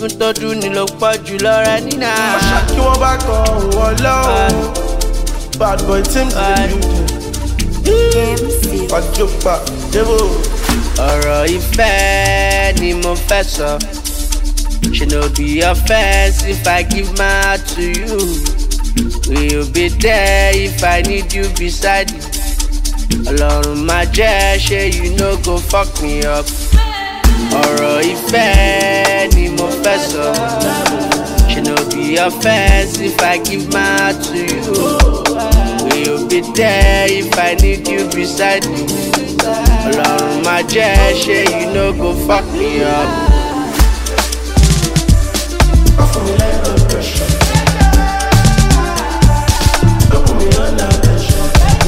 fún tọdún ni ló pọ̀ jù lọ́rẹ́ nínà. Ọ̀ṣà kí wọ́n bá kọ òun ọlọ́run. Bad boy Tim's Pàjọpà Débò. Ọ̀rọ̀ ìfẹ́ ni mo fẹ́ sọ. Ṣé no be offense if I give my heart to you? Will you be there if I need you beside me? Ọlọ́run máa jẹ́ ṣé you no go fuck me up. Ọ̀rọ̀ ìfẹ́ ni mo fẹ́ sọ. Ṣé no be offense if I give my heart to you? Will you be there if I need you beside me? Ọlọ́run máa jẹ́ ṣé you no go fuck me up. Offer me like no pressure. Don't put me under pressure.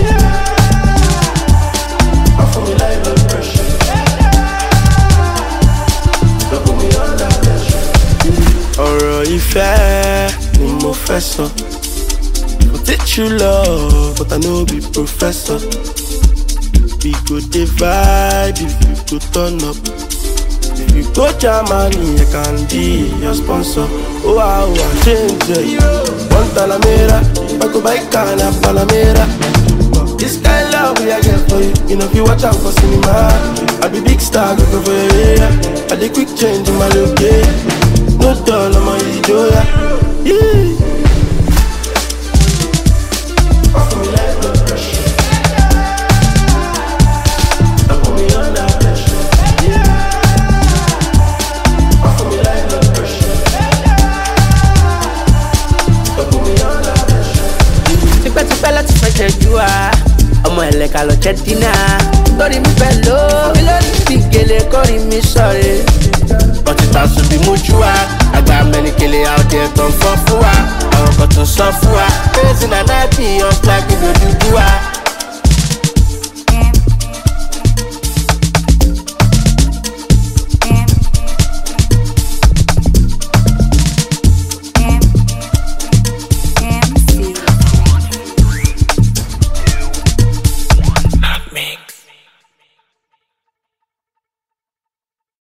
Offer me like no pressure. Don't put me under pressure. Ọ̀rọ̀ ìfẹ́ ni mo fẹ́ sọ. Go teach you love, but I no be professor. We go dey vibe if you go turn up. If you go Germany, I can be your sponsor. Oh, I change it. One Talamera, I go buy Cana Panamera. This kind love we I get for you. You know if you watch out for cinema, I be big star, go for your area. I dey quick change in my location. No doll on my joya. Yeah. Offer me like no pressure. Don't put me under pressure. Offer me like no pressure. Don't put me under pressure. Tipẹ́tipẹ́ láti fẹ́ jẹ́jú wa, ọmọ ẹ̀lẹ́ka lọ jẹ́ dínà. Torí mi fẹ́ lò ó, mi ló ní fi gèlè kórìí mi sọ̀rẹ́. Ọtítà sùn bí mojú wa, àgbà mẹ́nìkèlè àwòdì ẹ̀tàn fọ́ fún wa. Àwọn kan tún sọ fún wa, praising and happy, just like we go do.